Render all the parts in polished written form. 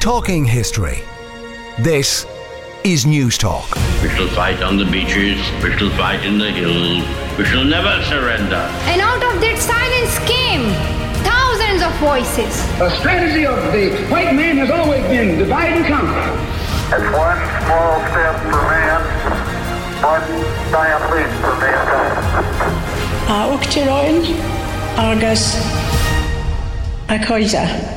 Talking history. This is News Talk. We shall fight on the beaches, we shall fight in the hills, we shall never surrender. And out of that silence came thousands of voices. The strategy of the white man has always been divide and conquer. It's one small step for man, one giant leap for mankind. Uachtaráin agus a Coisa.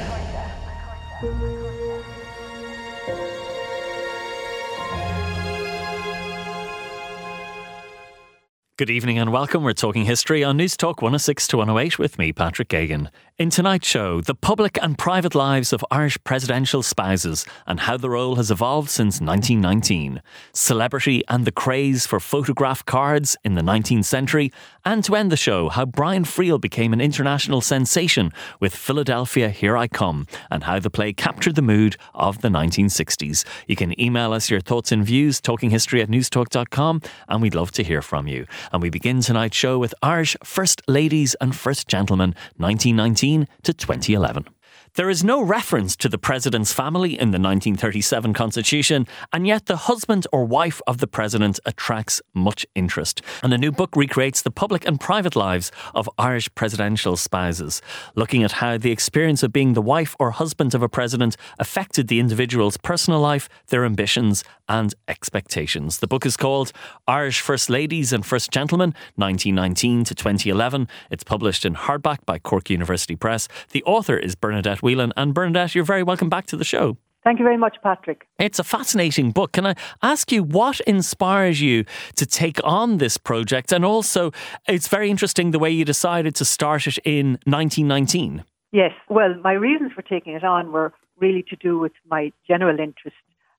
Good evening and welcome. We're talking history on News Talk 106 to 108 with me, Patrick Gagan. In tonight's show, the public and private lives of Irish presidential spouses and how the role has evolved since 1919. Celebrity and the craze for photograph cards in the 19th century. And to end the show, how Brian Friel became an international sensation with Philadelphia Here I Come and how the play captured the mood of the 1960s. You can email us your thoughts and views, talkinghistory@newstalk.com, and we'd love to hear from you. And we begin tonight's show with Irish First Ladies and First Gentlemen, 1919 to 2011. There is no reference to the president's family in the 1937 Constitution, and yet the husband or wife of the president attracts much interest. And a new book recreates the public and private lives of Irish presidential spouses, looking at how the experience of being the wife or husband of a president affected the individual's personal life, their ambitions and expectations. The book is called Irish First Ladies and First Gentlemen, 1919 to 2011. It's published in hardback by Cork University Press. The author is Bernadette Whelan. And Bernadette, you're very welcome back to the show. Thank you very much, Patrick. It's a fascinating book. Can I ask you what inspires you to take on this project? And also, it's very interesting the way you decided to start it in 1919. Yes, well, my reasons for taking it on were really to do with my general interest,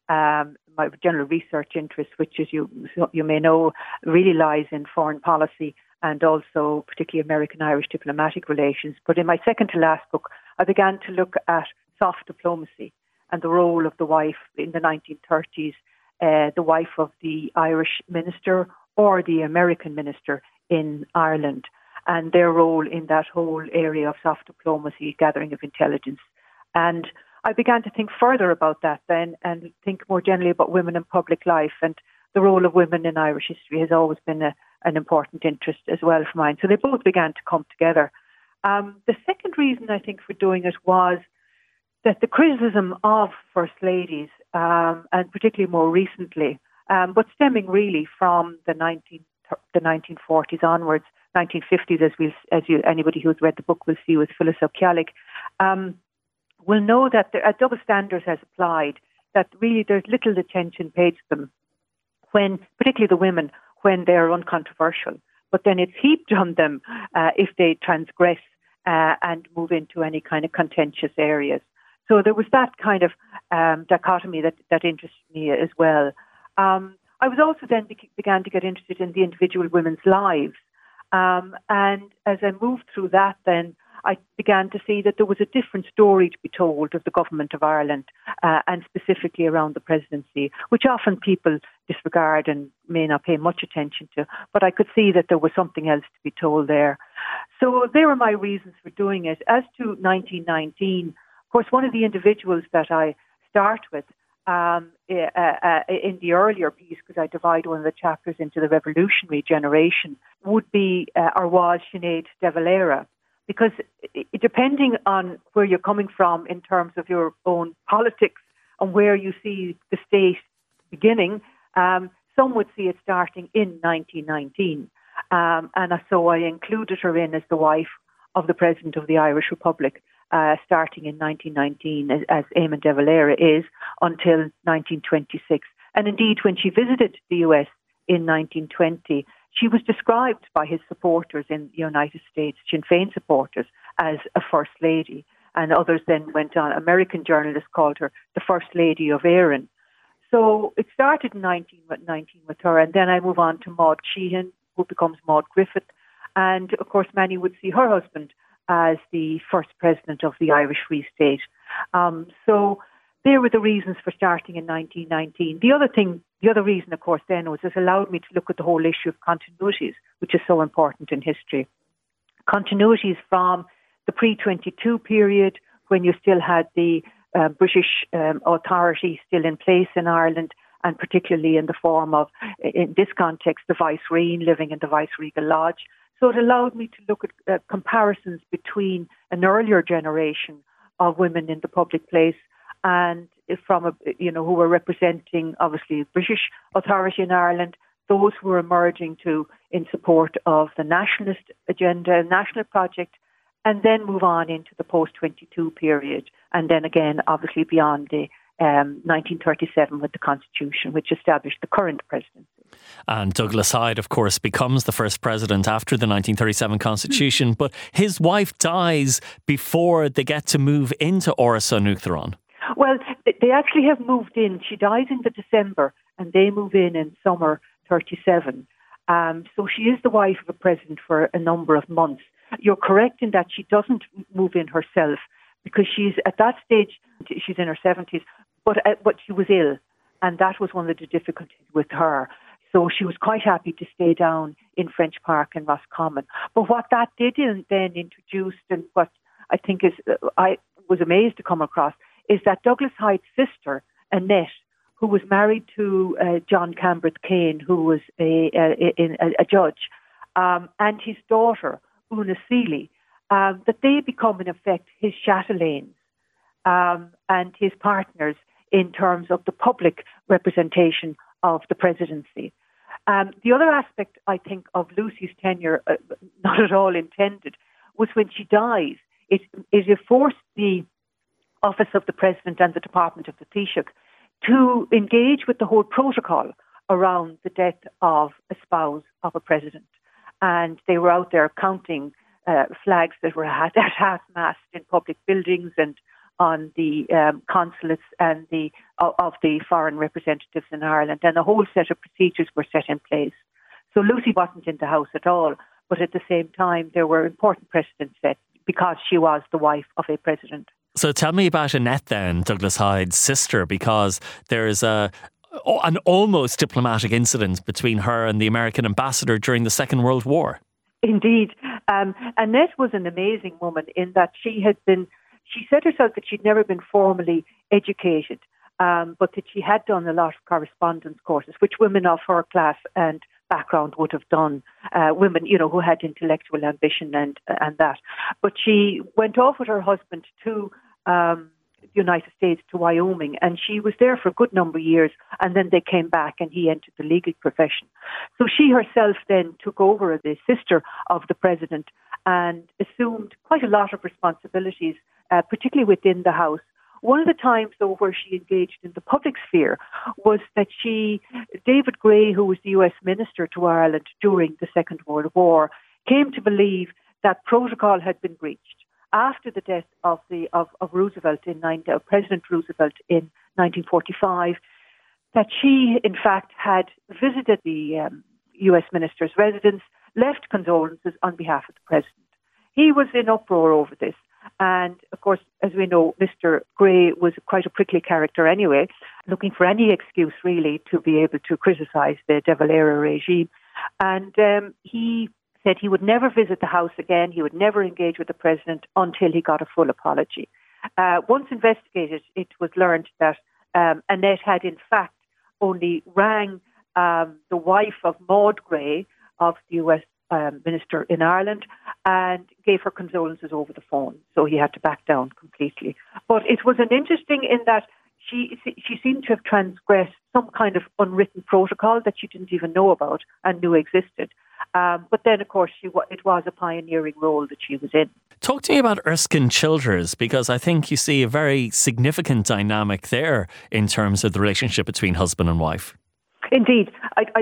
my general research interest, which, as you may know, really lies in foreign policy and also particularly American-Irish diplomatic relations. But in my second to last book, I began to look at soft diplomacy and the role of the wife in the 1930s, the wife of the Irish minister or the American minister in Ireland, and their role in that whole area of soft diplomacy, gathering of intelligence. And I began to think further about that then and think more generally about women in public life, and the role of women in Irish history has always been an important interest as well for mine. So they both began to come together. The second reason, I think, for doing it was that the criticism of First Ladies, and particularly more recently, but stemming really from the 1940s onwards, 1950s, anybody who's read the book will see with Phyllis O'Kealik, will know that a double standard has applied, that really there's little attention paid to them, when, particularly the women, when they're uncontroversial. But then it's heaped on them if they transgress and move into any kind of contentious areas. So there was that kind of dichotomy that interested me as well. I was also then began to get interested in the individual women's lives. And as I moved through that, then I began to see that there was a different story to be told of the government of Ireland and specifically around the presidency, which often people disregard and may not pay much attention to. But I could see that there was something else to be told there. So there were my reasons for doing it. As to 1919, of course, one of the individuals that I start with in the earlier piece, because I divide one of the chapters into the revolutionary generation, would be or was Sinead de Valera. Because depending on where you're coming from in terms of your own politics and where you see the state beginning, some would see it starting in 1919. And so I included her in as the wife of the President of the Irish Republic, starting in 1919, as Eamon de Valera is, until 1926. And indeed, when she visited the US in 1920, she was described by his supporters in the United States, Sinn Féin supporters, as a First Lady. And others then went on. American journalists called her the First Lady of Erin. So it started in 1919 with her. And then I move on to Maud Sheehan, who becomes Maud Griffith. And, of course, many would see her husband as the first president of the Irish Free State. So there were the reasons for starting in 1919. The other reason, of course, then was it allowed me to look at the whole issue of continuities, which is so important in history. Continuities from the pre-22 period, when you still had the British authority still in place in Ireland, and particularly in the form of, in this context, the Viceroy living in the Viceregal Lodge. So it allowed me to look at comparisons between an earlier generation of women in the public place and from who were representing obviously British authority in Ireland, those who were emerging in support of the nationalist agenda, national project, and then move on into the post-22 period, and then again obviously beyond the 1937 with the Constitution, which established the current presidency. And Douglas Hyde, of course, becomes the first president after the 1937 Constitution, but his wife dies before they get to move into Áras an Uachtaráin. Well, they actually have moved in. She dies in the December, and they move in summer 37. So she is the wife of a president for a number of months. You're correct in that she doesn't move in herself, because she's at that stage, she's in her 70s, but she was ill, and that was one of the difficulties with her. So she was quite happy to stay down in French Park in Roscommon. But what that did then introduced, and what I think is I was amazed to come across, is that Douglas Hyde's sister, Annette, who was married to John Cambreth Kane, who was a judge, and his daughter, Una Seeley, that they become in effect his chatelaines and his partners in terms of the public representation of the presidency. The other aspect, I think, of Lucy's tenure, not at all intended, was when she dies, it forced the office of the president and the department of the Taoiseach to engage with the whole protocol around the death of a spouse of a president. And they were out there counting flags that were at half-mast in public buildings and on the consulates and of the foreign representatives in Ireland. And a whole set of procedures were set in place. So Lucy wasn't in the house at all, but at the same time there were important precedents set because she was the wife of a president. So tell me about Annette then, Douglas Hyde's sister, because there is an almost diplomatic incident between her and the American ambassador during the Second World War. Indeed. Annette was an amazing woman in that she said herself that she'd never been formally educated, but that she had done a lot of correspondence courses, which women of her class and background would have done, women, who had intellectual ambition and that. But she went off with her husband to the United States, to Wyoming, and she was there for a good number of years, and then they came back and he entered the legal profession. So she herself then took over as the sister of the president and assumed quite a lot of responsibilities, particularly within the House. One of the times, though, where she engaged in the public sphere was that David Gray, who was the US Minister to Ireland during the Second World War, came to believe that protocol had been breached. After the death of Roosevelt President Roosevelt in 1945, that she, in fact, had visited the US Minister's residence, left condolences on behalf of the President. He was in uproar over this. And, of course, as we know, Mr. Gray was quite a prickly character anyway, looking for any excuse, really, to be able to criticise the De Valera regime. And he said he would never visit the House again, he would never engage with the President until he got a full apology. Once investigated, it was learned that Annette had, in fact, only rang the wife of Maud Gray, of the US Minister in Ireland, and gave her condolences over the phone. So he had to back down completely. But it was an interesting in that she seemed to have transgressed some kind of unwritten protocol that she didn't even know about and knew existed. But then, of course, it was a pioneering role that she was in. Talk to me about Erskine Childers, because I think you see a very significant dynamic there in terms of the relationship between husband and wife. Indeed.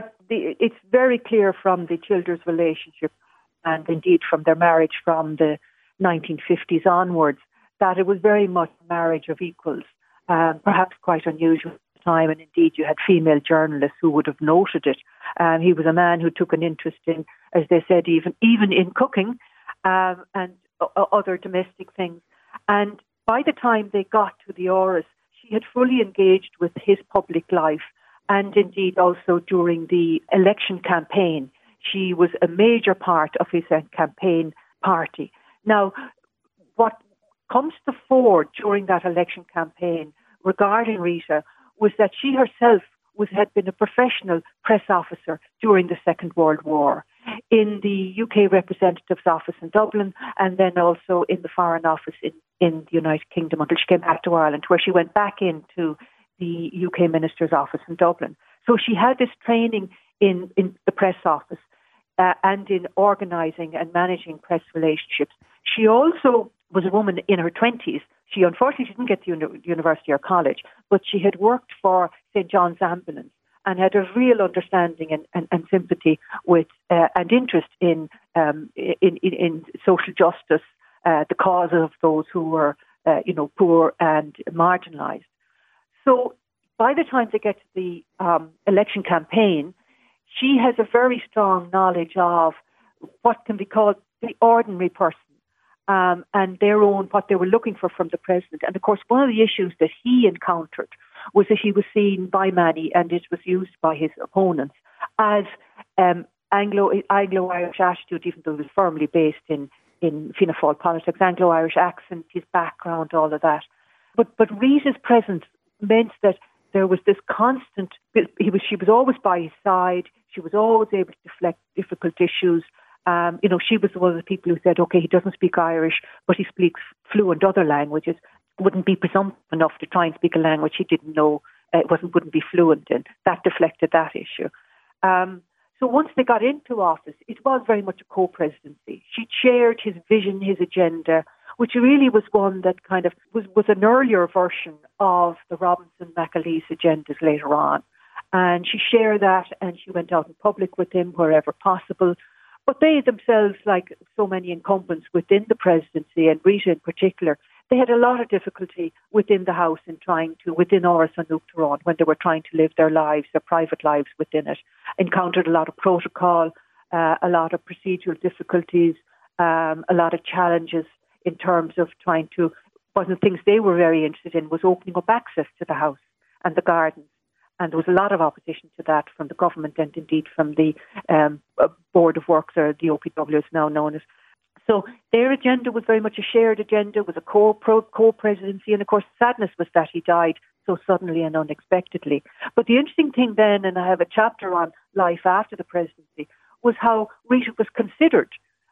It's very clear from the Childers relationship and indeed from their marriage from the 1950s onwards that it was very much a marriage of equals, perhaps quite unusual at the time, and indeed you had female journalists who would have noted it. He was a man who took an interest in, as they said, even in cooking and other domestic things. And by the time they got to the Áras, she had fully engaged with his public life, and indeed also during the election campaign. She was a major part of his campaign party. Now, what comes to the fore during that election campaign regarding Rita was that she herself had been a professional press officer during the Second World War in the UK Representative's Office in Dublin, and then also in the Foreign Office in the United Kingdom until she came back to Ireland, where she went back into the UK Minister's Office in Dublin. So she had this training in the press office and in organising and managing press relationships. She also was a woman in her 20s. She unfortunately didn't get to university or college, but she had worked for St. John's Ambulance and had a real understanding and sympathy with and interest in social justice, the cause of those who were, poor and marginalised. So by the time they get to the election campaign, she has a very strong knowledge of what can be called the ordinary person and their own, what they were looking for from the president. And of course, one of the issues that he encountered was that he was seen by many, and it was used by his opponents, as Anglo-Irish attitude, even though it was firmly based in Fianna Fáil politics, Anglo-Irish accent, his background, all of that. But Rita's presence meant that there was this constant, she was always by his side, she was always able to deflect difficult issues. She was one of the people who said, okay, he doesn't speak Irish, but he speaks fluent other languages. Wouldn't be presumptive enough to try and speak a language he didn't know, wouldn't be fluent in. That deflected that issue. So once they got into office, it was very much a co-presidency. She shared his vision, his agenda, which really was one that kind of was an earlier version of the Robinson-McAleese agendas later on. And she shared that, and she went out in public with him wherever possible. But they themselves, like so many incumbents within the presidency, and Rita in particular, they had a lot of difficulty within the House within Áras an Uachtaráin, when they were trying to live their lives, their private lives within it, encountered a lot of protocol, a lot of procedural difficulties, a lot of challenges in terms of one of the things they were very interested in was opening up access to the House and the gardens. And there was a lot of opposition to that from the government and indeed from the Board of Works, or the OPW is now known as. So their agenda was very much a shared agenda, was a co-presidency. And of course, sadness was that he died so suddenly and unexpectedly. But the interesting thing then, and I have a chapter on life after the presidency, was how Rita was considered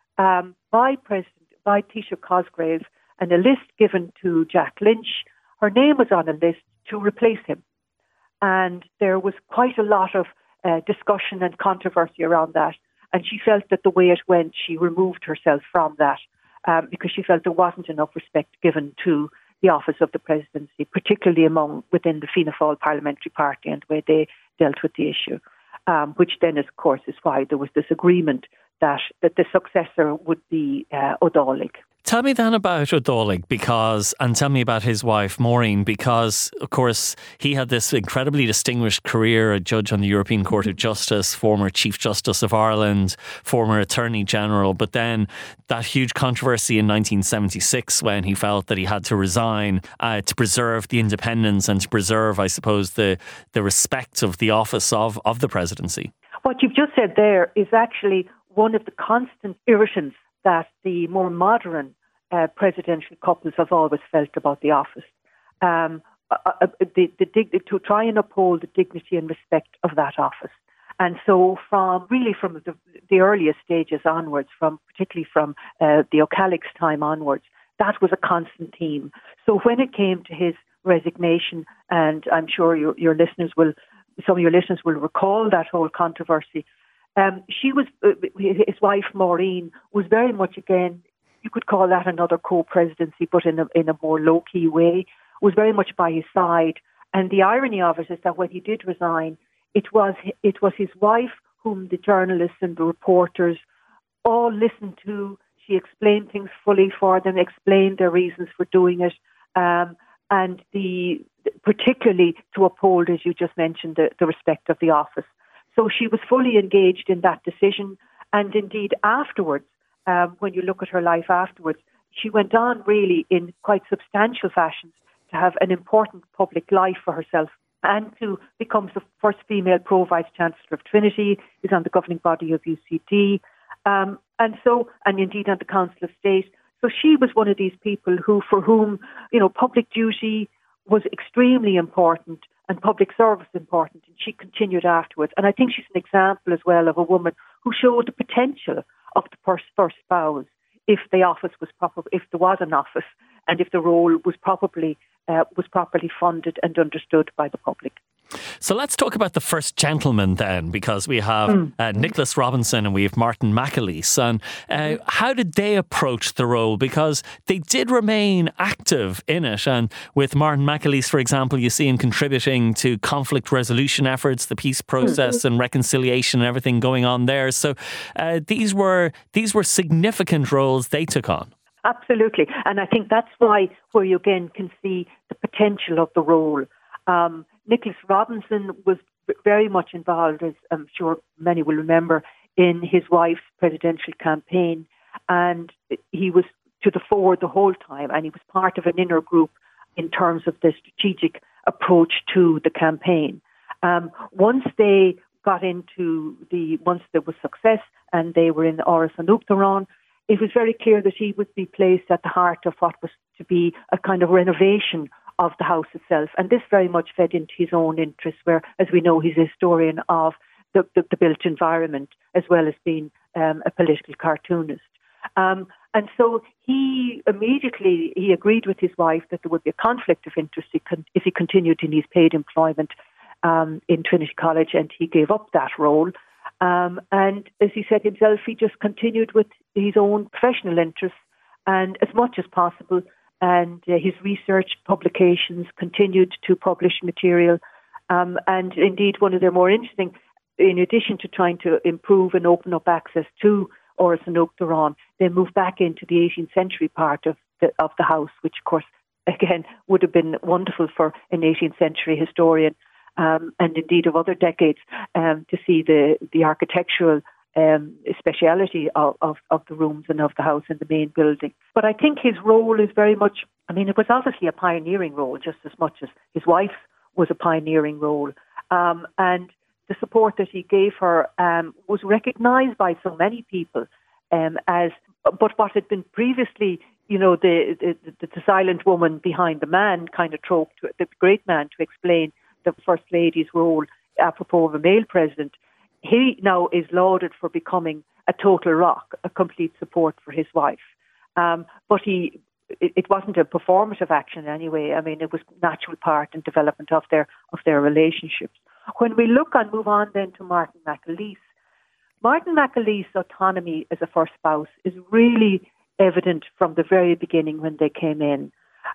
by Taoiseach Cosgrave, and a list given to Jack Lynch. Her name was on a list to replace him. And there was quite a lot of discussion and controversy around that. And she felt that the way it went, she removed herself from that because she felt there wasn't enough respect given to the office of the presidency, particularly within the Fianna Fáil parliamentary party and the way they dealt with the issue, which then, of course, is why there was this agreement that the successor would be O'Dálaig. Tell me then about O'Dálaig, and tell me about his wife, Maureen, because, of course, he had this incredibly distinguished career, a judge on the European Court of Justice, former Chief Justice of Ireland, former Attorney General, but then that huge controversy in 1976 when he felt that he had to resign to preserve the independence and to preserve, I suppose, the respect of the office of the presidency. What you've just said there is actually one of the constant irritants that the more modern presidential couples have always felt about the office. To try and uphold the dignity and respect of that office. And so from the earliest stages onwards, particularly from the O'Callaghan's time onwards, that was a constant theme. So when it came to his resignation, and I'm sure some of your listeners will recall that whole controversy, his wife Maureen was very much, again, you could call that another co-presidency, but in a more low-key way, was very much by his side. And the irony of it is that when he did resign, it was his wife whom the journalists and the reporters all listened to. She explained things fully for them, explained their reasons for doing it, and particularly to uphold, as you just mentioned, the respect of the office. So she was fully engaged in that decision. And indeed, afterwards, when you look at her life afterwards, she went on really in quite substantial fashion to have an important public life for herself and to become the first female Pro-Vice-Chancellor of Trinity, is on the governing body of UCD, and indeed on the Council of State. So she was one of these people for whom, public duty was extremely important and public service important, and she continued afterwards. And I think she's an example as well of a woman who showed the potential of the first spouse if the office was proper, if there was an office, and if the role was properly funded and understood by the public. So let's talk about the first gentleman then, because we have Nicholas Robinson and we have Martin McAleese. And how did they approach the role? Because they did remain active in it. And with Martin McAleese, for example, you see him contributing to conflict resolution efforts, the peace process and reconciliation and everything going on there. So these were significant roles they took on. Absolutely. And I think that's where you again can see the potential of the role. Nicholas Robinson was very much involved, as I'm sure many will remember, in his wife's presidential campaign. And he was to the fore the whole time, and he was part of an inner group in terms of the strategic approach to the campaign. Once there was success and they were in Áras an Uachtaráin, it was very clear that he would be placed at the heart of what was to be a kind of renovation of the house itself. And this very much fed into his own interests, where, as we know, he's a historian of the built environment as well as being a political cartoonist. And so he immediately agreed with his wife that there would be a conflict of interest if he continued in his paid employment in Trinity College, and he gave up that role. And as he said himself, he just continued with his own professional interests and as much as possible. And his research publications continued to publish material. And indeed, one of their more interesting, in addition to trying to improve and open up access to Áras an Uachtaráin, they moved back into the 18th century part of the house, which, of course, again, would have been wonderful for an 18th century historian. And indeed of other decades, to see the architectural speciality of the rooms and of the house in the main building. But I think his role is very much, it was obviously a pioneering role just as much as his wife's was a pioneering role. And the support that he gave her was recognised by so many people but what had been previously, the silent woman behind the man kind of trope, the great man to explain the First Lady's role apropos of a male president. He now is lauded for becoming a total rock, a complete support for his wife. But it wasn't a performative action anyway. It was natural part and development of their relationships. When we look and move on then to Martin McAleese autonomy as a first spouse is really evident from the very beginning when they came in.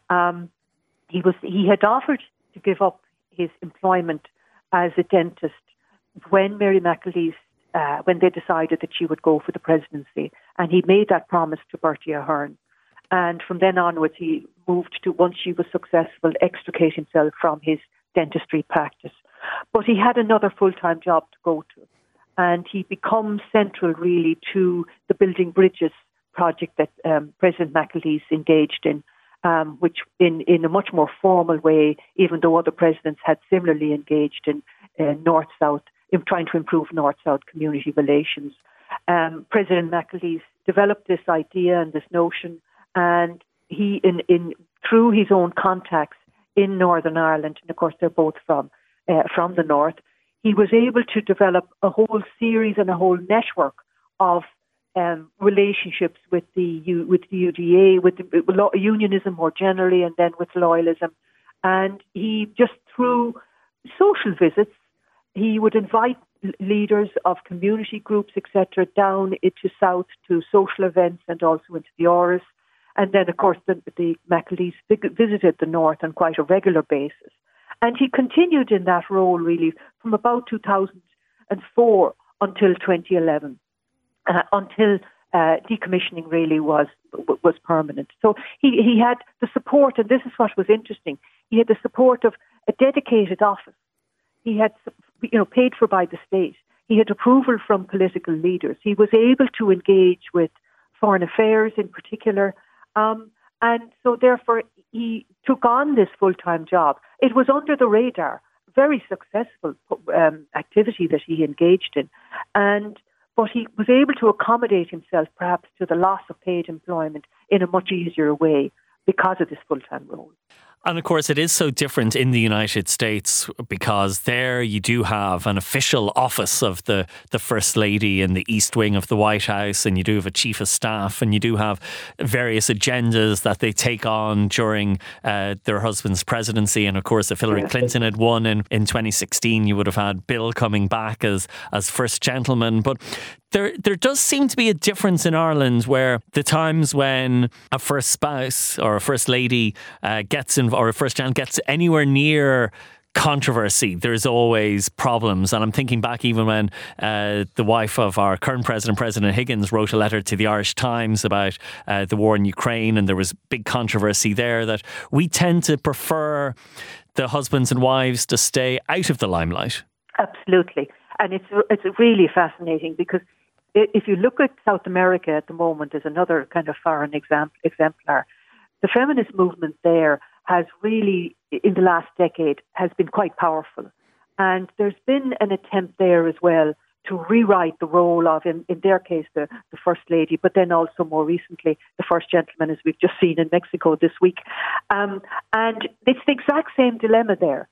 He had offered to give up his employment as a dentist when Mary McAleese, when they decided that she would go for the presidency. And he made that promise to Bertie Ahern. And from then onwards, he moved to, once she was successful, extricate himself from his dentistry practice. But he had another full-time job to go to. And he becomes central, really, to the Building Bridges project that President McAleese engaged in, which in a much more formal way, even though other presidents had similarly engaged in North-South, in trying to improve North-South community relations. President McAleese developed this idea and this notion, and he, through his own contacts in Northern Ireland, and of course they're both from the North, he was able to develop a whole series and a whole network of relationships with the UDA, with unionism more generally, and then with loyalism. And he, just through social visits, he would invite leaders of community groups, etc., down into South to social events and also into the Áras. And then, of course, the McAleese visited the North on quite a regular basis. And he continued in that role, really, from about 2004 until 2011, until decommissioning really was permanent. So he had the support, and this is what was interesting, he had the support of a dedicated office. He had, paid for by the state. He had approval from political leaders. He was able to engage with foreign affairs in particular. And so therefore he took on this full-time job. It was under the radar, very successful activity that he engaged in. But but he was able to accommodate himself perhaps to the loss of paid employment in a much easier way because of this full-time role. And of course, it is so different in the United States because there you do have an official office of the First Lady in the East Wing of the White House, and you do have a Chief of Staff, and you do have various agendas that they take on during their husband's presidency. And of course, if Hillary Clinton had won in 2016, you would have had Bill coming back as First Gentleman. But there does seem to be a difference in Ireland where the times when a first spouse or a first lady or a first gentleman gets anywhere near controversy, there's always problems. And I'm thinking back even when the wife of our current president, President Higgins, wrote a letter to the Irish Times about the war in Ukraine, and there was big controversy there, that we tend to prefer the husbands and wives to stay out of the limelight. Absolutely. And it's really fascinating because if you look at South America at the moment as another kind of foreign exemplar, the feminist movement there has really, in the last decade, has been quite powerful. And there's been an attempt there as well to rewrite the role of, in their case, the First Lady, but then also more recently, the First Gentleman, as we've just seen in Mexico this week. And it's the exact same dilemma there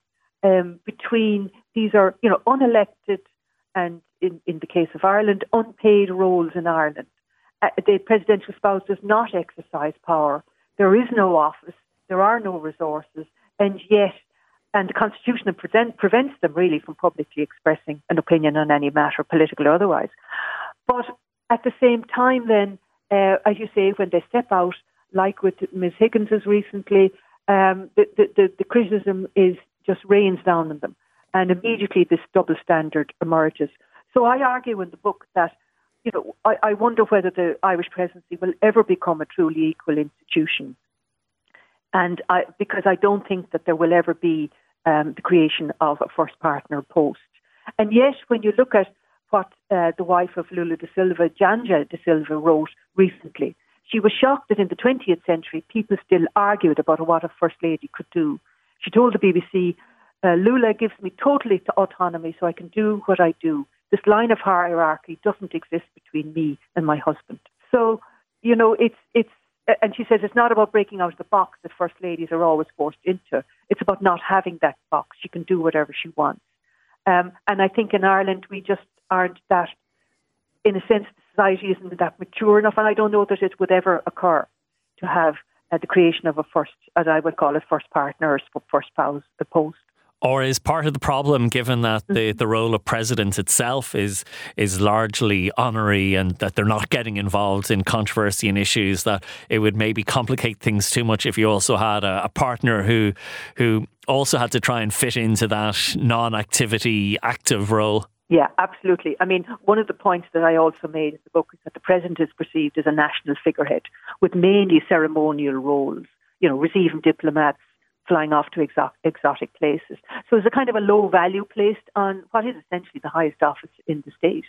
between these are, unelected and, in the case of Ireland, unpaid roles in Ireland. The presidential spouse does not exercise power. There is no office. There are no resources. And the Constitution prevents them really from publicly expressing an opinion on any matter, political or otherwise. But at the same time then, as you say, when they step out, like with Ms. Higgins's recently, the criticism just rains down on them. And immediately this double standard emerges. So I argue in the book that, I wonder whether the Irish presidency will ever become a truly equal institution. And because I don't think that there will ever be the creation of a first partner post. And yet, when you look at what the wife of Lula da Silva, Janja da Silva, wrote recently, she was shocked that in the 20th century, people still argued about what a first lady could do. She told the BBC, Lula gives me total autonomy so I can do what I do. This line of hierarchy doesn't exist between me and my husband. So, it's and she says it's not about breaking out of the box that first ladies are always forced into. It's about not having that box. She can do whatever she wants. And I think in Ireland we just aren't that, in a sense, society isn't that mature enough, and I don't know that it would ever occur to have the creation of a first, as I would call it, first partner or first spouse post. Or is part of the problem, given that the role of president itself is largely honorary and that they're not getting involved in controversy and issues, that it would maybe complicate things too much if you also had a partner who also had to try and fit into that non-activity active role? Yeah, absolutely. I mean, one of the points that I also made in the book is that the president is perceived as a national figurehead with mainly ceremonial roles, receiving diplomats, flying off to exotic places. So there's a kind of a low value placed on what is essentially the highest office in the state.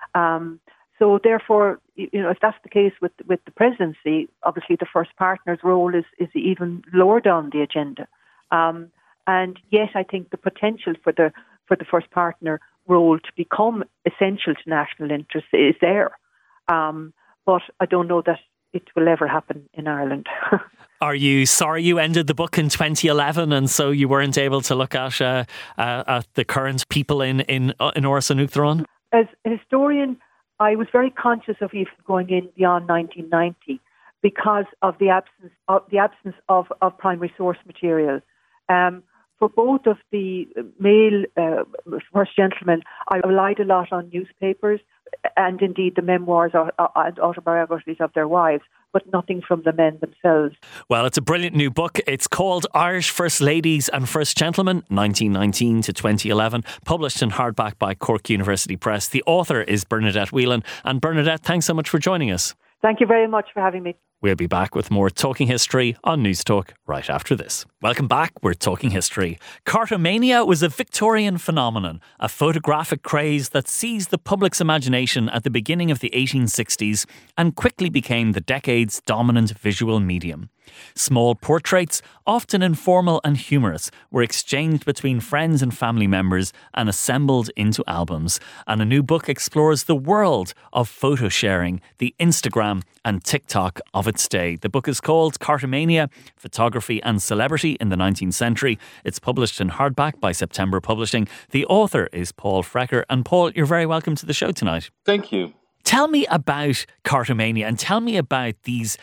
So therefore, if that's the case with the presidency, obviously the first partner's role is even lower down the agenda. And yet I think the potential for the first partner role to become essential to national interests is there. But I don't know that it will ever happen in Ireland. Are you sorry you ended the book in 2011 and so you weren't able to look at the current people in Áras an Uachtaráin? As a historian, I was very conscious of even going in beyond 1990 because of the absence of primary source material. For both of the male First Gentlemen, I relied a lot on newspapers and indeed the memoirs and autobiographies of their wives, but nothing from the men themselves. Well, it's a brilliant new book. It's called Irish First Ladies and First Gentlemen, 1919 to 2011, published in hardback by Cork University Press. The author is Bernadette Whelan. And Bernadette, thanks so much for joining us. Thank you very much for having me. We'll be back with more Talking History on News Talk right after this. Welcome back. We're Talking History. Cartomania was a Victorian phenomenon, a photographic craze that seized the public's imagination at the beginning of the 1860s and quickly became the decade's dominant visual medium. Small portraits, often informal and humorous, were exchanged between friends and family members and assembled into albums. And a new book explores the world of photo sharing, the Instagram and TikTok of its day. The book is called Cartomania, Photography and Celebrity in the 19th Century. It's published in hardback by September Publishing. The author is Paul Frecker. And Paul, you're very welcome to the show tonight. Thank you. Tell me about Cartomania and tell me about these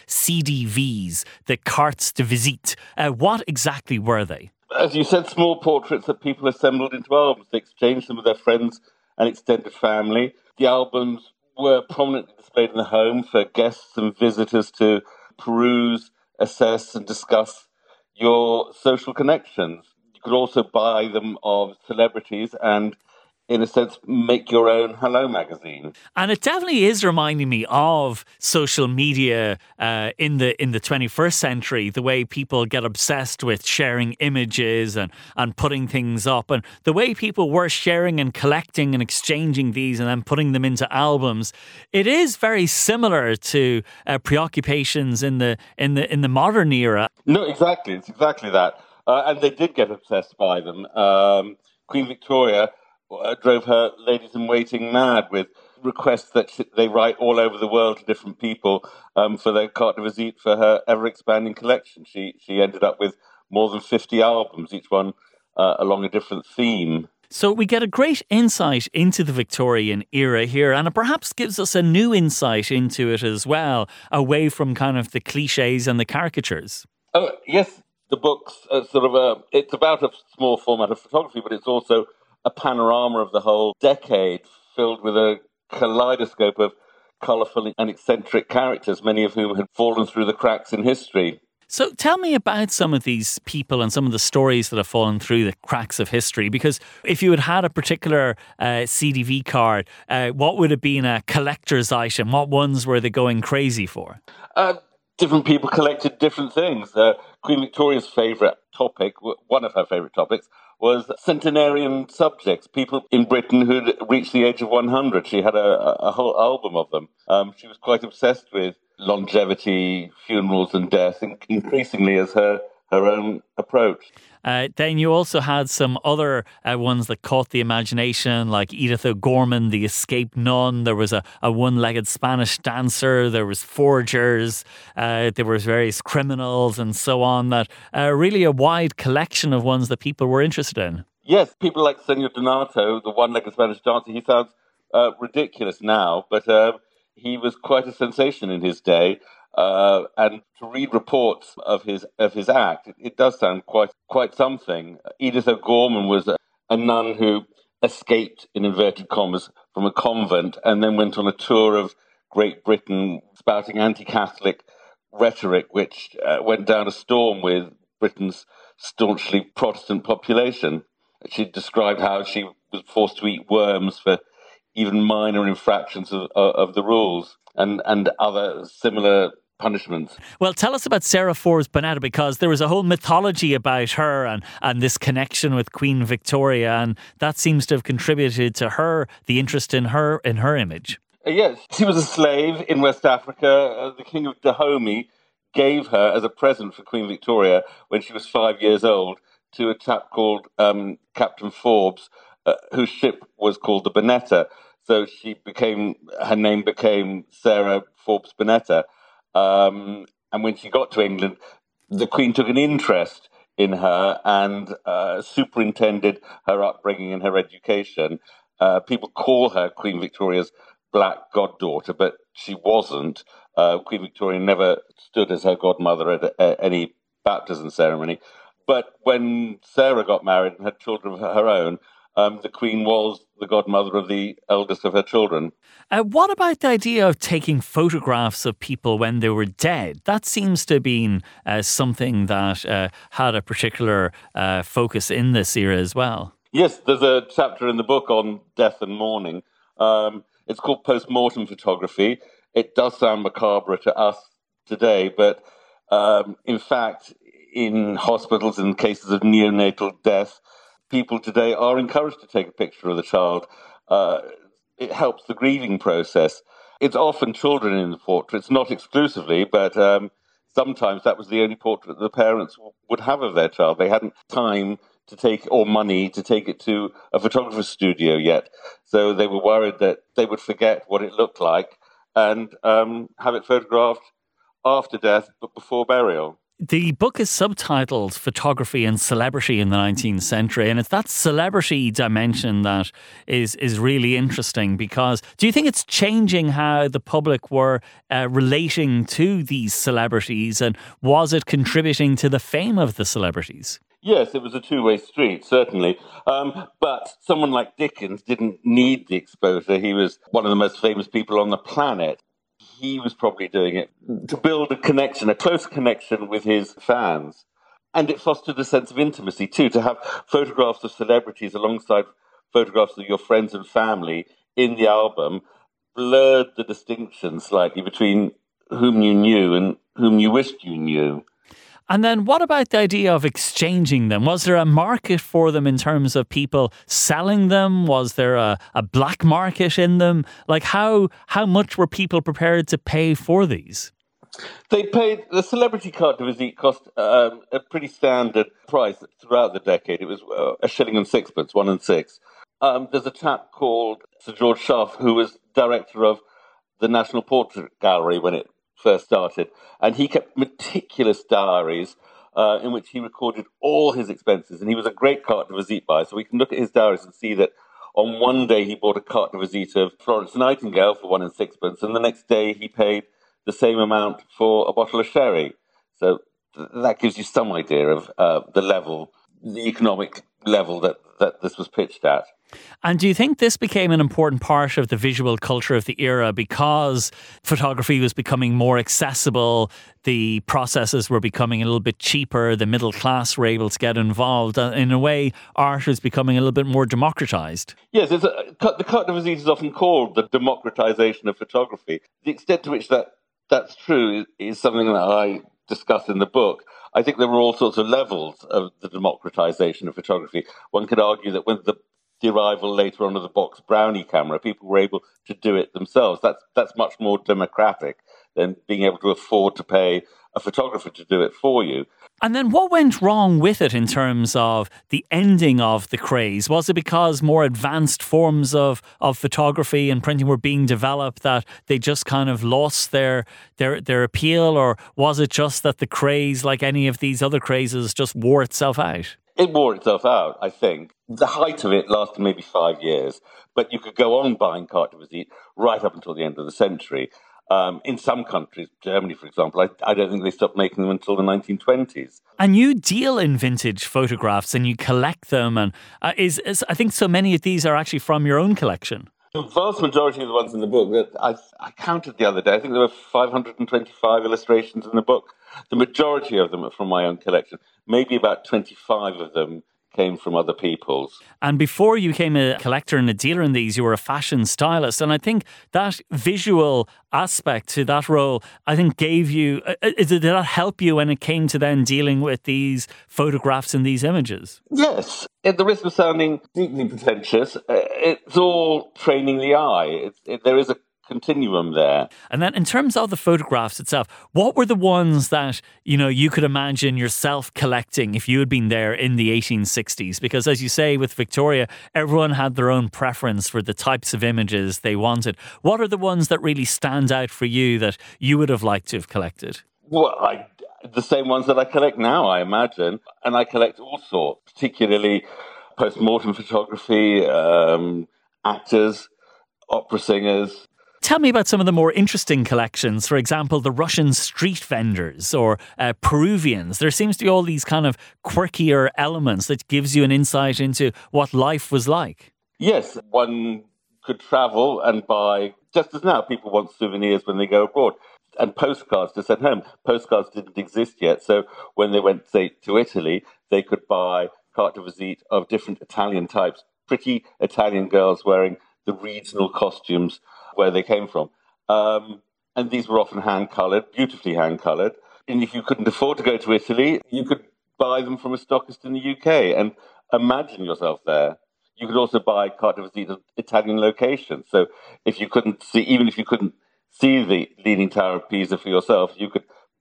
CDVs, the cartes de visite. What exactly were they? As you said, small portraits that people assembled into albums. They exchanged them with their friends and extended family. The albums were prominently displayed in the home for guests and visitors to peruse, assess and discuss your social connections. You could also buy them of celebrities and, in a sense, make your own Hello magazine. And it definitely is reminding me of social media in the 21st century, the way people get obsessed with sharing images and putting things up, and the way people were sharing and collecting and exchanging these and then putting them into albums. It is very similar to preoccupations in the modern era. No, exactly. It's exactly that. And they did get obsessed by them. Queen Victoria drove her ladies-in-waiting mad with requests that they write all over the world to different people for their carte de visite for her ever-expanding collection. She ended up with more than 50 albums, each one along a different theme. So we get a great insight into the Victorian era here, and it perhaps gives us a new insight into it as well, away from kind of the cliches and the caricatures. Oh, yes, the book's it's about a small format of photography, but it's also a panorama of the whole decade, filled with a kaleidoscope of colourful and eccentric characters, many of whom had fallen through the cracks in history. So tell me about some of these people and some of the stories that have fallen through the cracks of history, because if you had a particular CDV card, what would have been a collector's item? What ones were they going crazy for? Different people collected different things. Queen Victoria's favourite topic, one of her favourite topics, was centenarian subjects, people in Britain who'd reached the age of 100. She had a whole album of them. She was quite obsessed with longevity, funerals and death, increasingly as her own approach. Then you also had some other ones that caught the imagination, like Edith O'Gorman, the escaped nun. There was a one-legged Spanish dancer. There was forgers. There was various criminals and so on. That really a wide collection of ones that people were interested in. Yes, people like Senor Donato, the one-legged Spanish dancer. He sounds ridiculous now, but he was quite a sensation in his day. And to read reports of his act, it does sound quite something. Edith O'Gorman was a nun who escaped, in inverted commas, from a convent and then went on a tour of Great Britain spouting anti-Catholic rhetoric, which went down a storm with Britain's staunchly Protestant population. She described how she was forced to eat worms for even minor infractions of the rules and other similar punishments. Well, tell us about Sarah Forbes Bonetta, because there was a whole mythology about her and this connection with Queen Victoria, and that seems to have contributed to the interest in her image. Yes, she was a slave in West Africa. The King of Dahomey gave her as a present for Queen Victoria when she was 5 years old to a chap called Captain Forbes, whose ship was called the Bonetta. So her name became Sarah Forbes Bonetta. And when she got to England, the Queen took an interest in her and superintended her upbringing and her education. People call her Queen Victoria's black goddaughter, but she wasn't. Queen Victoria never stood as her godmother at any baptism ceremony. But when Sarah got married and had children of her own, the Queen was the godmother of the eldest of her children. What about the idea of taking photographs of people when they were dead? That seems to have been something that had a particular focus in this era as well. Yes, there's a chapter in the book on death and mourning. It's called Post-Mortem Photography. It does sound macabre to us today, but in fact, in hospitals, in cases of neonatal death, people today are encouraged to take a picture of the child. It helps the grieving process. It's often children in the portraits, not exclusively, but sometimes that was the only portrait the parents would have of their child. They hadn't time to take, or money to take it to a photographer's studio yet. So they were worried that they would forget what it looked like and have it photographed after death but before burial. The book is subtitled Photography and Celebrity in the 19th Century, and it's that celebrity dimension that is really interesting, because do you think it's changing how the public were relating to these celebrities, and was it contributing to the fame of the celebrities? Yes, it was a two-way street, certainly. But someone like Dickens didn't need the exposure. He was one of the most famous people on the planet. He was probably doing it to build a connection, a close connection with his fans. And it fostered a sense of intimacy, too, to have photographs of celebrities alongside photographs of your friends and family in the album blurred the distinction slightly between whom you knew and whom you wished you knew. And then what about the idea of exchanging them? Was there a market for them in terms of people selling them? Was there a black market in them? Like how much were people prepared to pay for these? They paid, the celebrity carte de visite cost a pretty standard price throughout the decade. It was a shilling and sixpence, 1 and 6. There's a chap called Sir George Schaff, who was director of the National Portrait Gallery when it first started, and he kept meticulous diaries in which he recorded all his expenses, and he was a great carte de visite buyer, so we can look at his diaries and see that on one day he bought a carte de visite of Florence Nightingale for 1 and 6pence, and the next day he paid the same amount for a bottle of sherry. So that gives you some idea of the economic level that this was pitched at. And do you think this became an important part of the visual culture of the era because photography was becoming more accessible, the processes were becoming a little bit cheaper, the middle class were able to get involved? In a way, art was becoming a little bit more democratized. Yes, the carte de visite is often called the democratization of photography. The extent to which that's true is something that I discuss in the book. I think there were all sorts of levels of the democratization of photography. One could argue that when the arrival later on of the box Brownie camera, people were able to do it themselves. That's much more democratic than being able to afford to pay a photographer to do it for you. And then what went wrong with it in terms of the ending of the craze? Was it because more advanced forms of photography and printing were being developed that they just kind of lost their appeal? Or was it just that the craze, like any of these other crazes, just wore itself out? It wore itself out, I think. The height of it lasted maybe 5 years, but you could go on buying carte de visite right up until the end of the century. In some countries, Germany, for example, I don't think they stopped making them until the 1920s. And you deal in vintage photographs and you collect them. And I think so many of these are actually from your own collection. The vast majority of the ones in the book that I counted the other day, I think there were 525 illustrations in the book. The majority of them are from my own collection. Maybe about 25 of them came from other people's. And before you became a collector and a dealer in these, you were a fashion stylist. And I think that visual aspect to that role, I think gave you, did that help you when it came to then dealing with these photographs and these images? Yes. At the risk of sounding deeply pretentious, it's all training the eye. There is a continuum there. And then in terms of the photographs itself, what were the ones that, you could imagine yourself collecting if you had been there in the 1860s? Because as you say, with Victoria, everyone had their own preference for the types of images they wanted. What are the ones that really stand out for you that you would have liked to have collected? Well, the same ones that I collect now, I imagine. And I collect all sorts, particularly post-mortem photography, actors, opera singers. Tell me about some of the more interesting collections. For example, the Russian street vendors or Peruvians. There seems to be all these kind of quirkier elements that gives you an insight into what life was like. Yes, one could travel and buy, just as now people want souvenirs when they go abroad, and postcards to send home. Postcards didn't exist yet, so when they went, say, to Italy, they could buy carte de visite of different Italian types, pretty Italian girls wearing the regional costumes where they came from. And these were often hand-coloured, beautifully hand-coloured. And if you couldn't afford to go to Italy, you could buy them from a stockist in the UK and imagine yourself there. You could also buy carte de visite of Italian locations. So even if you couldn't see the Leaning Tower of Pisa for yourself, you could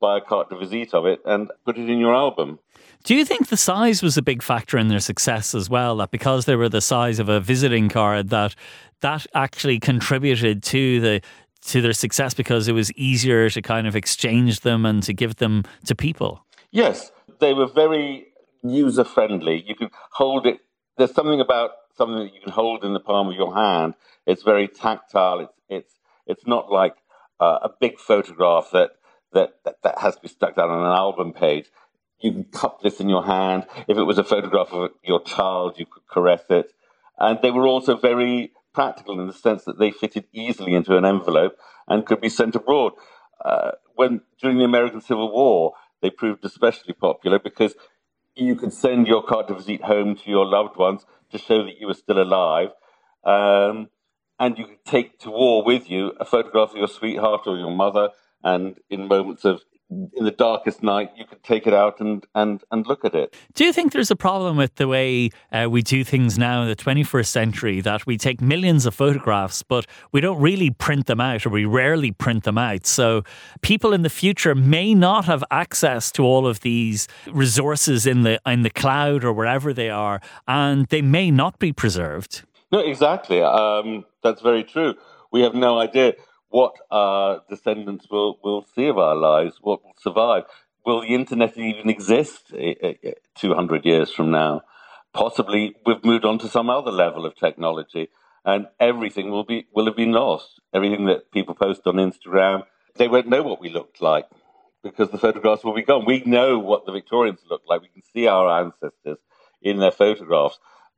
buy a carte de visite of it and put it in your album. Do you think the size was a big factor in their success as well? That because they were the size of a visiting card, that actually contributed to their success because it was easier to kind of exchange them and to give them to people? Yes, they were very user-friendly. You could hold it. There's something about something that you can hold in the palm of your hand. It's very tactile. It's not like a big photograph that has to be stuck down on an album page. You can cup this in your hand. If it was a photograph of your child, you could caress it. And they were also very practical in the sense that they fitted easily into an envelope and could be sent abroad. During the American Civil War, they proved especially popular because you could send your carte de visite home to your loved ones to show that you were still alive. And you could take to war with you a photograph of your sweetheart or your mother. And in the darkest night, you could take it out and look at it. Do you think there's a problem with the way we do things now in the 21st century, that we take millions of photographs, but we don't really print them out, or we rarely print them out? So people in the future may not have access to all of these resources in the cloud or wherever they are, and they may not be preserved. No, exactly. That's very true. We have no idea what our descendants will see of our lives, what will survive. Will the internet even exist 200 years from now? Possibly we've moved on to some other level of technology and everything will have been lost. Everything that people post on Instagram, they won't know what we looked like because the photographs will be gone. We know what the Victorians looked like. We can see our ancestors in their photographs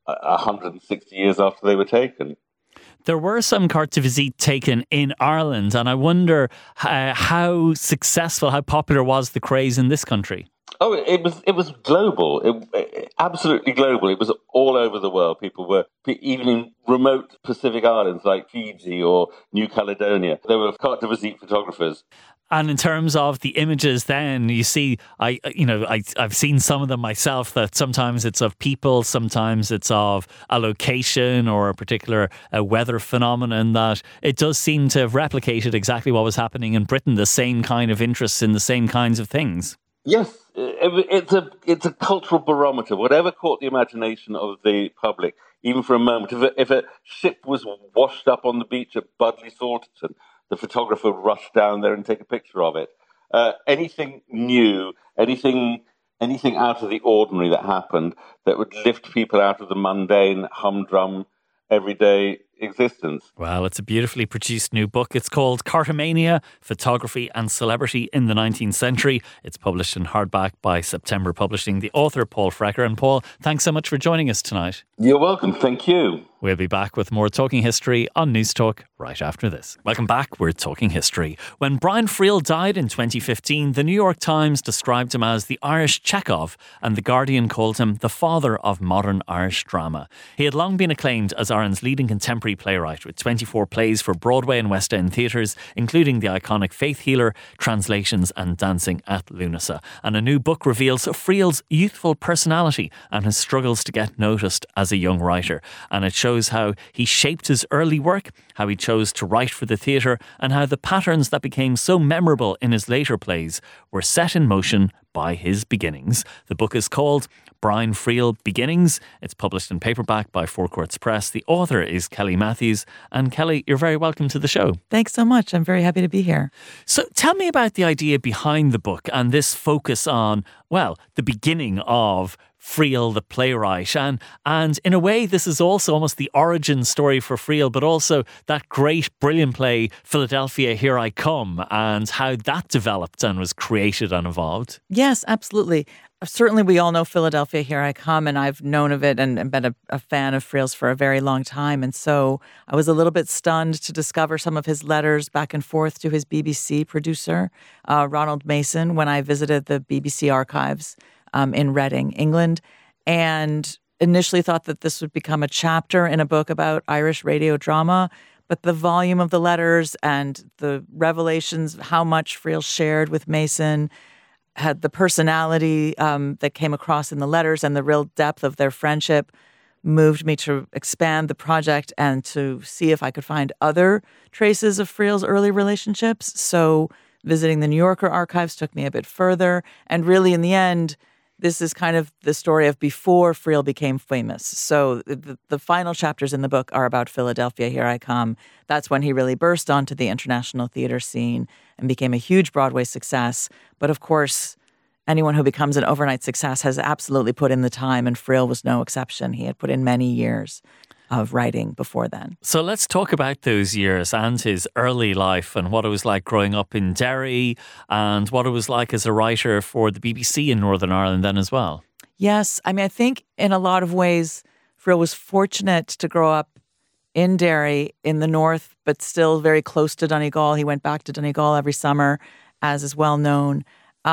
160 years after they were taken. There were some carte de visite taken in Ireland, and I wonder how successful, how popular was the craze in this country? Oh, it was global. It absolutely global. It was all over the world. People were, even in remote Pacific islands like Fiji or New Caledonia, there were carte de visite photographers. And in terms of the images, then you see, I've seen some of them myself. That sometimes it's of people, sometimes it's of a location or a particular weather phenomenon. That it does seem to have replicated exactly what was happening in Britain. The same kind of interests in the same kinds of things. Yes, it's a cultural barometer. Whatever caught the imagination of the public, even for a moment. If a ship was washed up on the beach at Budleigh Salterton, the photographer would rush down there and take a picture of it. Anything new, anything out of the ordinary that happened that would lift people out of the mundane, humdrum, everyday existence. Well, it's a beautifully produced new book. It's called Cartomania, Photography and Celebrity in the 19th Century. It's published in hardback by September Publishing. The author, Paul Frecker. And Paul, thanks so much for joining us tonight. You're welcome. Thank you. We'll be back with more Talking History on News Talk right after this. Welcome back. We're Talking History. When Brian Friel died in 2015, the New York Times described him as the Irish Chekhov, and The Guardian called him the father of modern Irish drama. He had long been acclaimed as Ireland's leading contemporary playwright, with 24 plays for Broadway and West End theatres, including the iconic Faith Healer, translations and Dancing at Lunasa. And a new book reveals Friel's youthful personality and his struggles to get noticed as a young writer. And it shows how he shaped his early work, how he chose to write for the theatre, and how the patterns that became so memorable in his later plays were set in motion by his beginnings. The book is called Brian Friel Beginnings. It's published in paperback by Four Courts Press. The author is Kelly Matthews. And Kelly, you're very welcome to the show. Thanks so much. I'm very happy to be here. So tell me about the idea behind the book and this focus on, well, the beginning of Friel the playwright, and in a way this is also almost the origin story for Friel, but also that great brilliant play Philadelphia Here I Come, and how that developed and was created and evolved. Yes, absolutely. Certainly we all know Philadelphia Here I Come, and I've known of it and been a fan of Friel's for a very long time, and so I was a little bit stunned to discover some of his letters back and forth to his BBC producer, Ronald Mason, when I visited the BBC archives in Reading, England, and initially thought that this would become a chapter in a book about Irish radio drama. But the volume of the letters and the revelations, how much Friel shared with Mason, had the personality that came across in the letters and the real depth of their friendship, moved me to expand the project and to see if I could find other traces of Friel's early relationships. So Visiting the New Yorker archives took me a bit further. And really, in the end, this is kind of the story of before Friel became famous. So the final chapters in the book are about Philadelphia, Here I Come. That's when he really burst onto the international theater scene and became a huge Broadway success. But of course, anyone who becomes an overnight success has absolutely put in the time, and Friel was no exception. He had put in many years of writing before then. So let's talk about those years and his early life and what it was like growing up in Derry and what it was like as a writer for the BBC in Northern Ireland then as well. Yes. I mean, I think in a lot of ways, Friel was fortunate to grow up in Derry in the north, but still very close to Donegal. He went back to Donegal every summer, as is well known.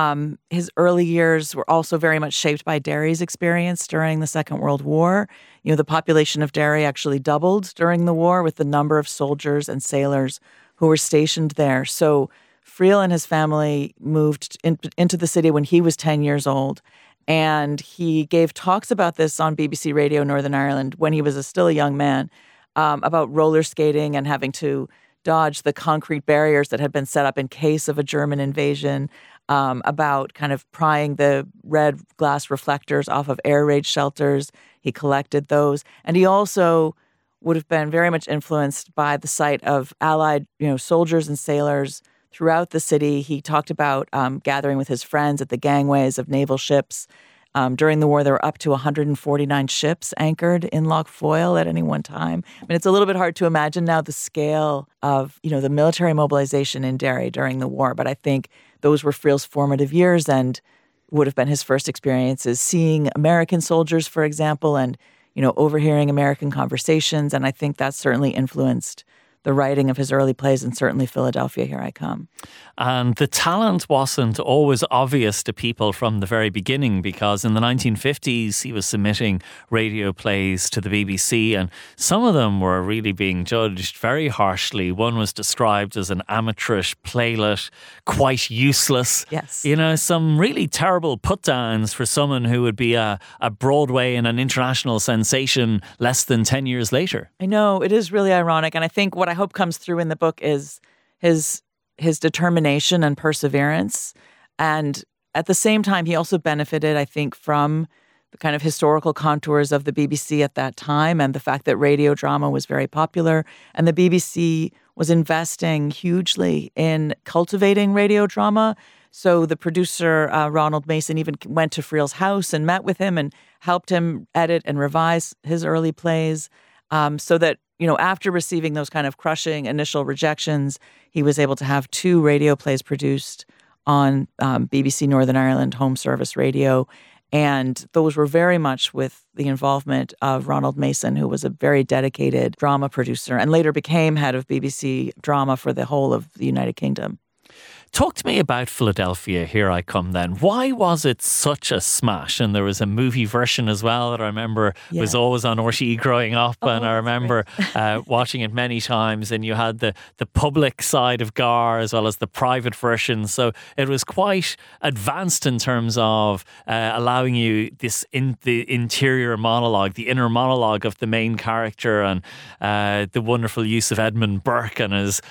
His early years were also very much shaped by Derry's experience during the Second World War. You know, the population of Derry actually doubled during the war with the number of soldiers and sailors who were stationed there. So Friel and his family moved into the city when he was 10 years old. And he gave talks about this on BBC Radio Northern Ireland when he was still a young man, about roller skating and having to dodge the concrete barriers that had been set up in case of a German invasion, about kind of prying the red glass reflectors off of air raid shelters. He collected those. And he also would have been very much influenced by the sight of Allied, soldiers and sailors throughout the city. He talked about gathering with his friends at the gangways of naval ships. During the war, there were up to 149 ships anchored in Lough Foyle at any one time. I mean, it's a little bit hard to imagine now the scale of, the military mobilization in Derry during the war. But I think those were Friel's formative years and would have been his first experiences seeing American soldiers, for example, and, overhearing American conversations. And I think that certainly influenced the writing of his early plays, and certainly Philadelphia, Here I Come. And the talent wasn't always obvious to people from the very beginning, because in the 1950s he was submitting radio plays to the BBC, and some of them were really being judged very harshly. One was described as an amateurish playlet, quite useless. Yes. Some really terrible put-downs for someone who would be a Broadway and an international sensation less than 10 years later. I know, it is really ironic, and I think what I hope comes through in the book is his determination and perseverance. And at the same time, he also benefited, I think, from the kind of historical contours of the BBC at that time and the fact that radio drama was very popular. And the BBC was investing hugely in cultivating radio drama. So the producer, Ronald Mason, even went to Friel's house and met with him and helped him edit and revise his early plays, so that after receiving those kind of crushing initial rejections, he was able to have 2 radio plays produced on BBC Northern Ireland Home Service Radio. And those were very much with the involvement of Ronald Mason, who was a very dedicated drama producer and later became head of BBC drama for the whole of the United Kingdom. Talk to me about Philadelphia, Here I Come then. Why was it such a smash? And there was a movie version as well that I remember was always on RTE growing up. And I remember watching it many times. And you had the public side of Gar as well as the private version. So it was quite advanced in terms of allowing you the interior monologue, the inner monologue of the main character, and the wonderful use of Edmund Burke and his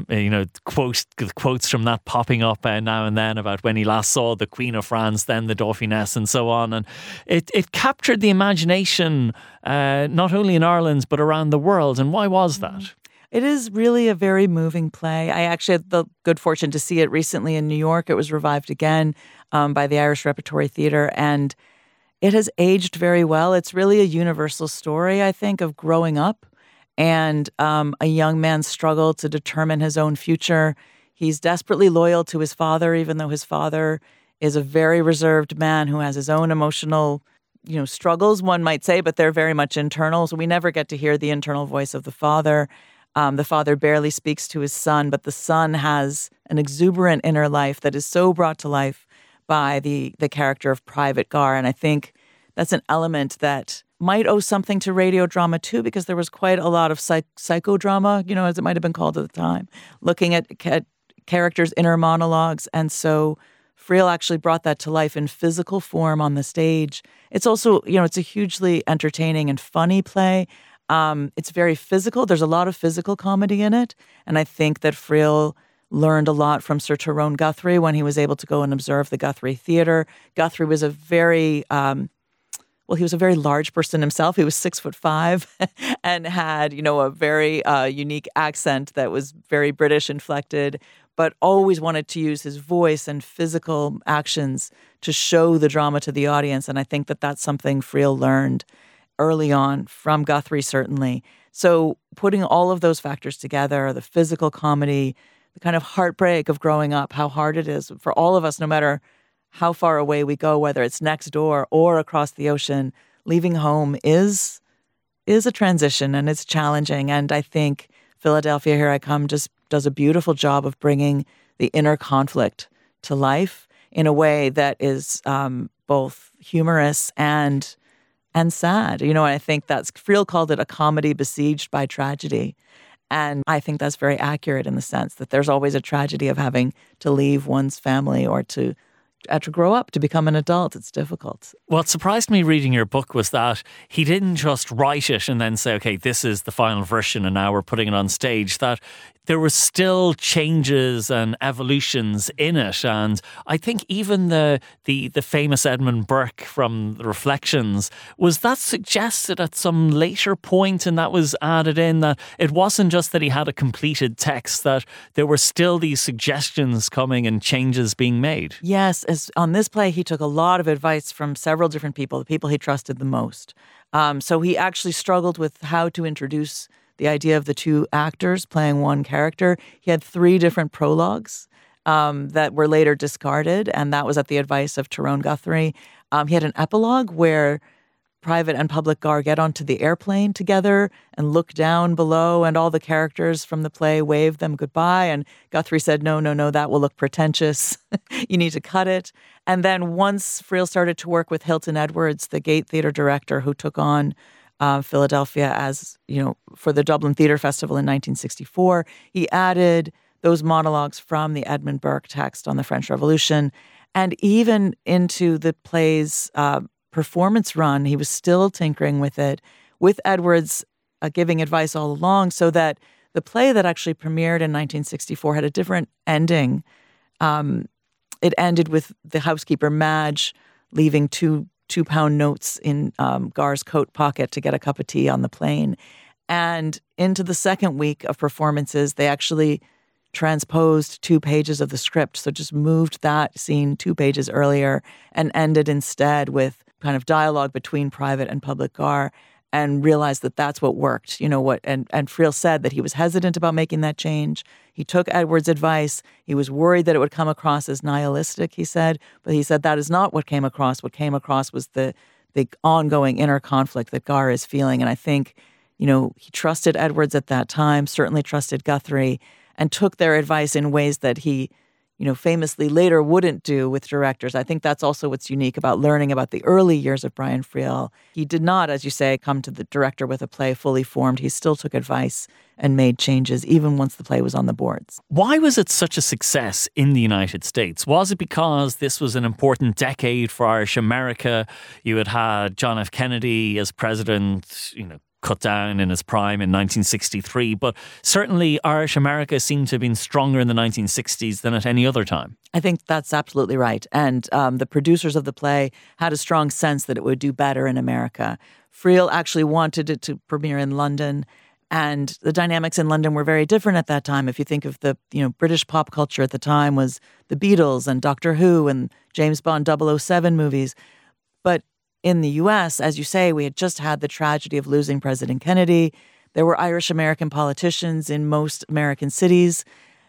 quotes from that popping up now and then about when he last saw the Queen of France, then the Dauphiness, and so on. And it captured the imagination not only in Ireland but around the world. And why was that? It is really a very moving play. I actually had the good fortune to see it recently in New York. It was revived again by the Irish Repertory Theatre, and it has aged very well. It's really a universal story, I think, of growing up and a young man's struggle to determine his own future. He's desperately loyal to his father, even though his father is a very reserved man who has his own emotional, struggles, one might say, but they're very much internal. So we never get to hear the internal voice of the father. The father barely speaks to his son, but the son has an exuberant inner life that is so brought to life by the character of Private Gar. And I think that's an element that might owe something to radio drama too, because there was quite a lot of psychodrama, as it might have been called at the time, looking at characters' inner monologues. And so Friel actually brought that to life in physical form on the stage. It's also, it's a hugely entertaining and funny play. It's very physical. There's a lot of physical comedy in it. And I think that Friel learned a lot from Sir Tyrone Guthrie when he was able to go and observe the Guthrie Theatre. Guthrie was a very he was a very large person himself. He was 6'5" and had, a very unique accent that was very British inflected, but always wanted to use his voice and physical actions to show the drama to the audience. And I think that that's something Friel learned early on from Guthrie, certainly. So putting all of those factors together, the physical comedy, the kind of heartbreak of growing up, how hard it is for all of us, no matter how far away we go, whether it's next door or across the ocean, leaving home is a transition and it's challenging. And I think Philadelphia, Here I Come just does a beautiful job of bringing the inner conflict to life in a way that is both humorous and sad. I think Friel called it a comedy besieged by tragedy. And I think that's very accurate in the sense that there's always a tragedy of having to leave one's family or to grow up, to become an adult. It's difficult. What surprised me reading your book was that he didn't just write it and then say, okay, this is the final version and now we're putting it on stage, that there were still changes and evolutions in it. And I think even the famous Edmund Burke from the Reflections, was that suggested at some later point and that was added in, that it wasn't just that he had a completed text, that there were still these suggestions coming and changes being made? Yes, on this play, he took a lot of advice from several different people, the people he trusted the most. So he actually struggled with how to introduce the idea of the two actors playing one character. He had 3 different prologues that were later discarded, and that was at the advice of Tyrone Guthrie. He had an epilogue where Private and Public Gar get onto the airplane together and look down below, and all the characters from the play wave them goodbye. And Guthrie said, no, that will look pretentious. You need to cut it. And then once Friel started to work with Hilton Edwards, the Gate Theatre director who took on Philadelphia as, for the Dublin Theatre Festival in 1964, he added those monologues from the Edmund Burke text on the French Revolution. And even into the play's performance run, he was still tinkering with it, with Edwards giving advice all along, so that the play that actually premiered in 1964 had a different ending. It ended with the housekeeper Madge leaving two-pound notes in Gar's coat pocket to get a cup of tea on the plane. And into the second week of performances, they actually transposed 2 pages of the script. So just moved that scene 2 pages earlier and ended instead with kind of dialogue between Private and Public Gar, and realized that that's what worked. And Friel said that he was hesitant about making that change. He took Edwards' advice. He was worried that it would come across as nihilistic, he said, but he said that is not what came across. What came across was the ongoing inner conflict that Gar is feeling. And I think, he trusted Edwards at that time, certainly trusted Guthrie, and took their advice in ways that he, famously later wouldn't do with directors. I think that's also what's unique about learning about the early years of Brian Friel. He did not, as you say, come to the director with a play fully formed. He still took advice and made changes even once the play was on the boards. Why was it such a success in the United States? Was it because this was an important decade for Irish America? You had John F. Kennedy as president, cut down in his prime in 1963, but certainly Irish America seemed to have been stronger in the 1960s than at any other time. I think that's absolutely right. And the producers of the play had a strong sense that it would do better in America. Friel actually wanted it to premiere in London, and the dynamics in London were very different at that time. If you think of the British pop culture at the time was the Beatles and Doctor Who and James Bond 007 movies. But in the U.S., as you say, we had just had the tragedy of losing President Kennedy. There were Irish-American politicians in most American cities,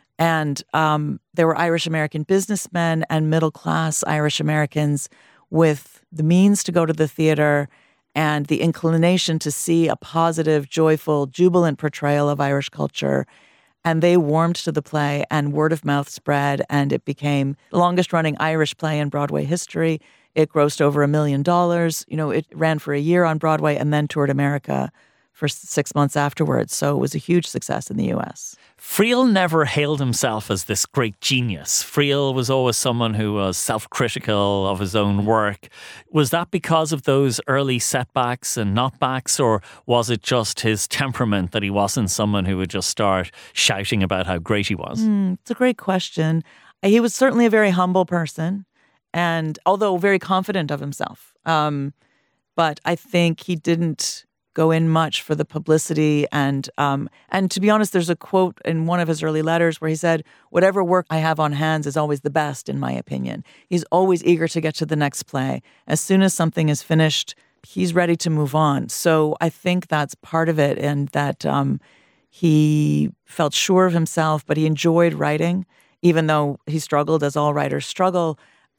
and there were Irish-American businessmen and middle-class Irish-Americans with the means to go to the theater and the inclination to see a positive, joyful, jubilant portrayal of Irish culture. And they warmed to the play, and word of mouth spread, and it became the longest-running Irish play in Broadway history. It grossed over $1 million. It ran for a year on Broadway and then toured America for 6 months afterwards. So it was a huge success in the US. Friel never hailed himself as this great genius. Friel was always someone who was self-critical of his own work. Was that because of those early setbacks and knockbacks, or was it just his temperament that he wasn't someone who would just start shouting about how great he was? It's a great question. He was certainly a very humble person, and although very confident of himself. But I think he didn't go in much for the publicity. And to be honest, there's a quote in one of his early letters where he said, "Whatever work I have on hands is always the best, in my opinion." He's always eager to get to the next play. As soon as something is finished, he's ready to move on. So I think that's part of it, and that he felt sure of himself, but he enjoyed writing, even though he struggled, as all writers struggle.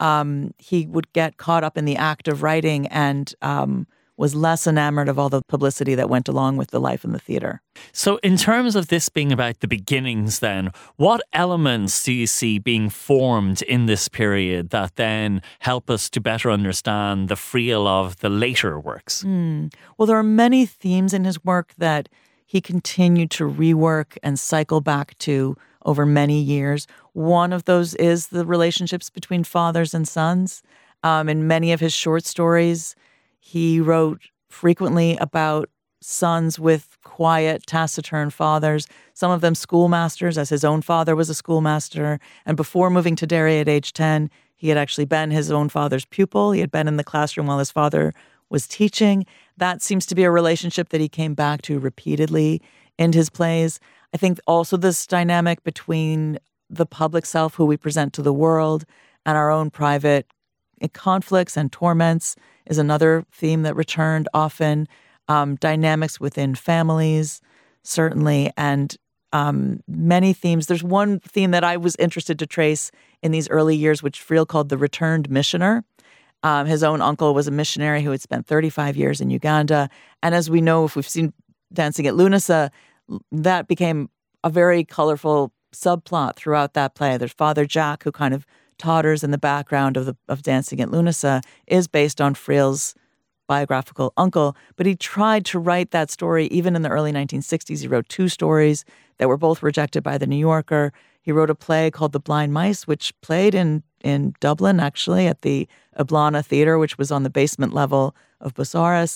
He would get caught up in the act of writing and was less enamored of all the publicity that went along with the life in the theatre. So in terms of this being about the beginnings then, what elements do you see being formed in this period that then help us to better understand the Friel of the later works? Well, there are many themes in his work that he continued to rework and cycle back to over many years. One of those is the relationships between fathers and sons. In many of his short stories, he wrote frequently about sons with quiet, taciturn fathers, some of them schoolmasters, as his own father was a schoolmaster. And before moving to Derry at age 10, he had actually been his own father's pupil. He had been in the classroom while his father was teaching. That seems to be a relationship that he came back to repeatedly in his plays. I think also this dynamic between the public self, who we present to the world, and our own private conflicts and torments is another theme that returned often. Dynamics within families, certainly, and many themes. There's one theme that I was interested to trace in these early years, which Friel called the returned missioner. His own uncle was a missionary who had spent 35 years in Uganda. And as we know, if we've seen Dancing at Lunasa, that became a very colorful subplot throughout that play. There's Father Jack, who kind of totters in the background of Dancing at Lunasa, is based on Friel's biographical uncle. But he tried to write that story even in the early 1960s. He wrote 2 stories that were both rejected by the New Yorker. He wrote a play called The Blind Mice, which played in Dublin, actually, at the Ablana Theatre, which was on the basement level of Busaras.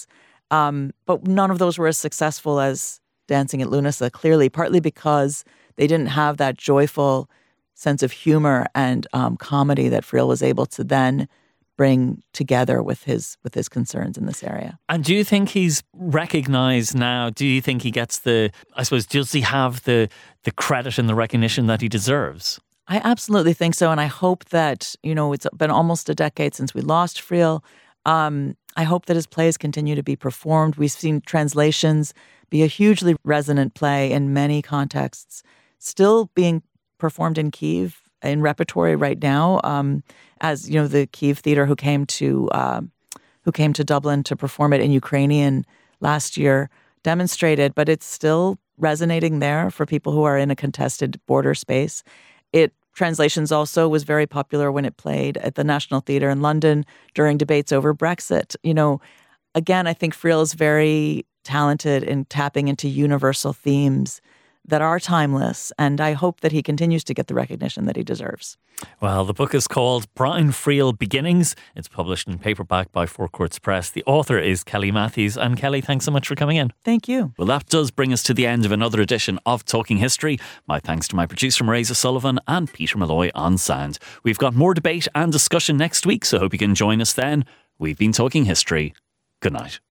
But none of those were as successful as Dancing at Lunasa, clearly, partly because they didn't have that joyful sense of humor and comedy that Friel was able to then bring together with his concerns in this area. And do you think he's recognized now? Do you think he gets does he have the credit and the recognition that he deserves? I absolutely think so. And I hope that, it's been almost a decade since we lost Friel. I hope that his plays continue to be performed. We've seen translations be a hugely resonant play in many contexts, still being performed in Kyiv in repertory right now. As the Kyiv Theatre who came to Dublin to perform it in Ukrainian last year demonstrated, but it's still resonating there for people who are in a contested border space. Translations also was very popular when it played at the National Theatre in London during debates over Brexit. Again, I think Friel is very talented in tapping into universal themes that are timeless, and I hope that he continues to get the recognition that he deserves. Well, the book is called Brian Friel Beginnings. It's published in paperback by Four Courts Press. The author is Kelly Matthews. And Kelly, thanks so much for coming in. Thank you. Well, that does bring us to the end of another edition of Talking History. My thanks to my producer, Marisa Sullivan, and Peter Malloy on sound. We've got more debate and discussion next week, so hope you can join us then. We've been Talking History. Good night.